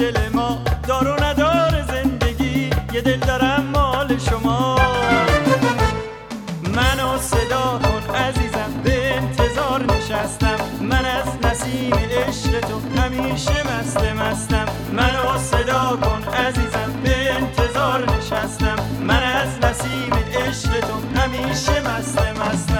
دل ما دار و ندار زندگی، یه دل دارم مال شما. منو صدا کن عزیزم، به انتظار نشستم، من از نسیم عشق تو همیشه مستم. منو صدا کن عزیزم، به انتظار نشستم، من از نسیم عشق تو همیشه مستم.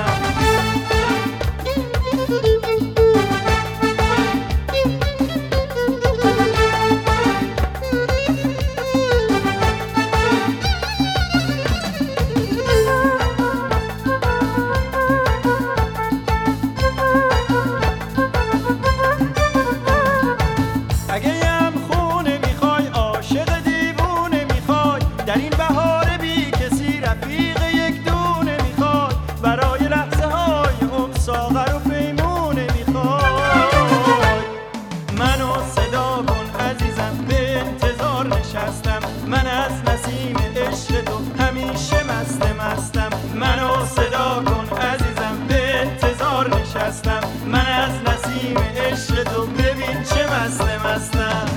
من از نسیم عشق تو همیشه مستم. منو صدا کن عزیزم، به انتظار نشستم، من از نسیم عشق تو ببین چه مستم.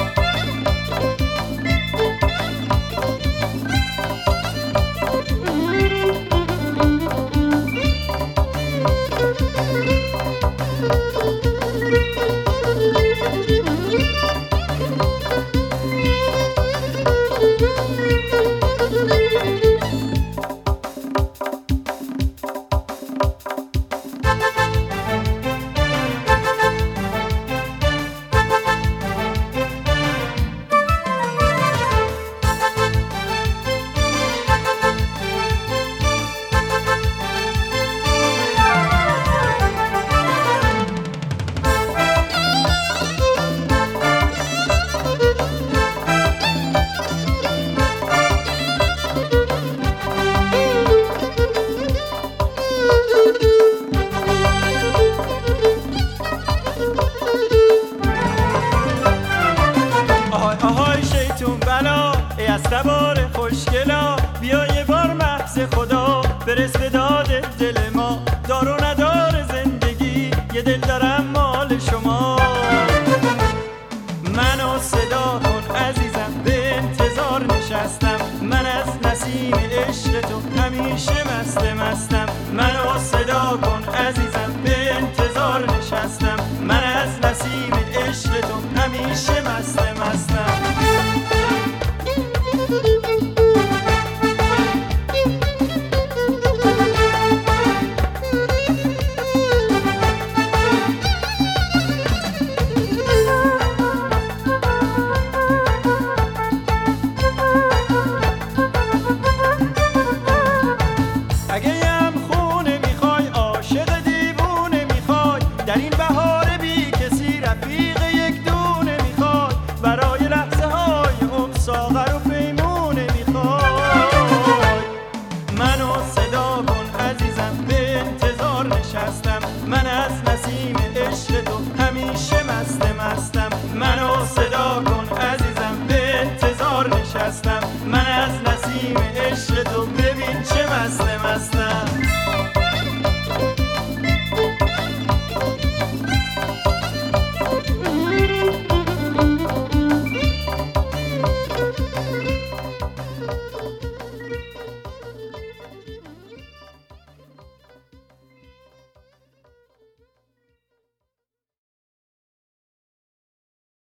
آهای شیطون بلا، ای از تبار خوشگلا، بیا یه بار محض خدا، برس به داد دل ما دار و ندار زندگی، یه دل دارم مال شما. منو صدا کن عزیزم، به انتظار نشستم، من از نسیم عشق تو همیشه مستم. منو صدا کن عزیزم، به انتظار نشستم، من از نسیم عشق تو همیشه مستم. در این بهار بی کسی رفیق یک دونه میخواد، برای لحظه های عمر ساغر و پیمونه میخواد. منو صدا کن عزیزم، به انتظار نشستم، من از نسیم عشق تو همیشه مستم. منو صدا کن